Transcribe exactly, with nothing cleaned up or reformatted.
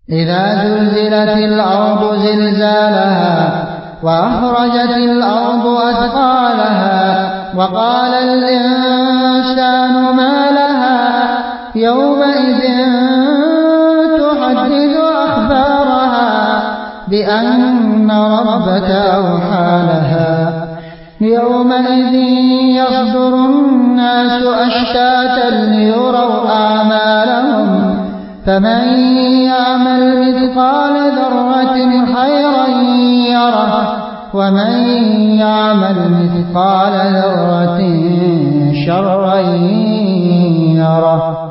إذا زلزلت الأرض زلزالها وأخرجت الأرض أثقالها وقال الإنسان ما لها يومئذ تحدث أخبارها بأن ربك أوحى لها يومئذ يصدر الناس أشتاتا ليروا أعمالهم فمن يعمل مثقال ذرة خيرا يره ومن يعمل مثقال ذرة شرا يره.